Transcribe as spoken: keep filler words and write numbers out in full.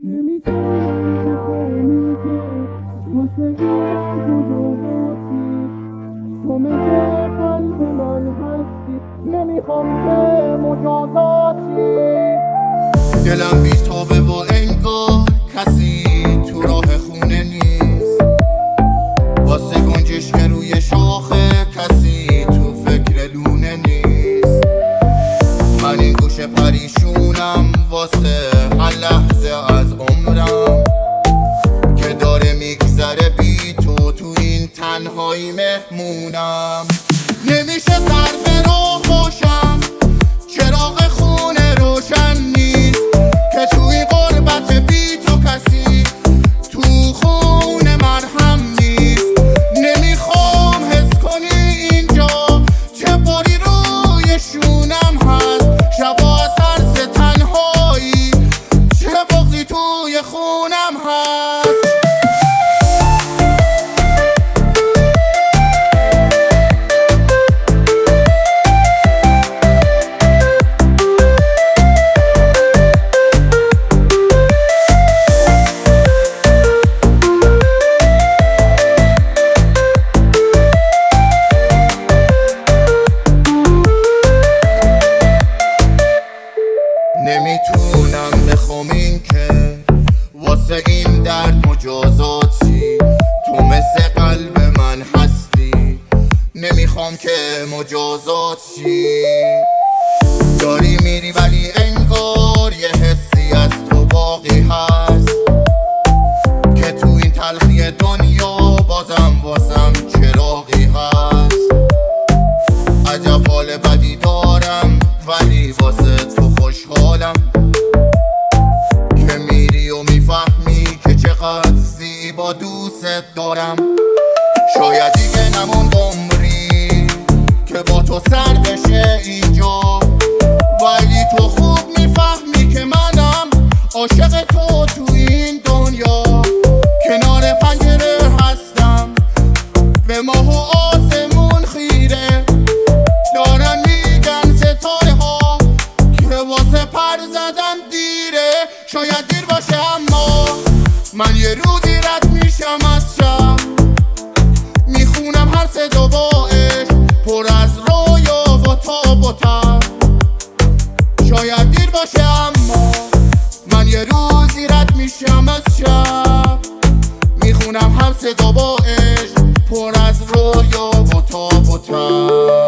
نمیتونم بفهمی که واسه این کجاهاتی تو مثل قلب من هستی نمیخوام که مجازاتی دلم بیتابه و انگار کسی تو راه خونه نیست واسه گنجش که روی شاخه کسی تو فکر لونه نیست من این گوشه پریشونم واسه هر لحظه از عمرم که داره میگذره بی تو تو این تنهایی مهمونم نمیشه سر به راه باشم چراغ خونه روشن نیست که توی غربت بی تو کسی تو خونه من هم نیست نمیخوام حس کنی اینجا چه باری روی شونم هست شبا سرس تنهایی چه بغضی توی خونم هست نمیتونم بخوام این که واسه این درد مجازاتی تو مثل قلب من هستی نمیخوام که مجازاتی داری میری ولی انگار یه حسی از تو باقی هست که تو این تلخی دنیا بازم واسم چراغی هست عجب حال بدی دارم ولی واسه تو خوشحالم که میری و میفهمی که چقدر زیبا دوست دارم شاید دیگه نمون عمری که با تو سر بشه اینجا ولی تو خوب میفهمی که منم عاشق تو تو این دنیا کنار پنجره هستم به ماه و آسمون خیره دارن میگن ستاره ها که واسه پر زدن دیره شاید دیر باشه اما من یه روزی رد میشم از شب میخونم هر صدا با عشق پر از رویا و تاب و تب شاید دیر باشه اما من یه روزی رد میشم از شب میخونم هر صدا با عشق پر از رویا و تاب و تب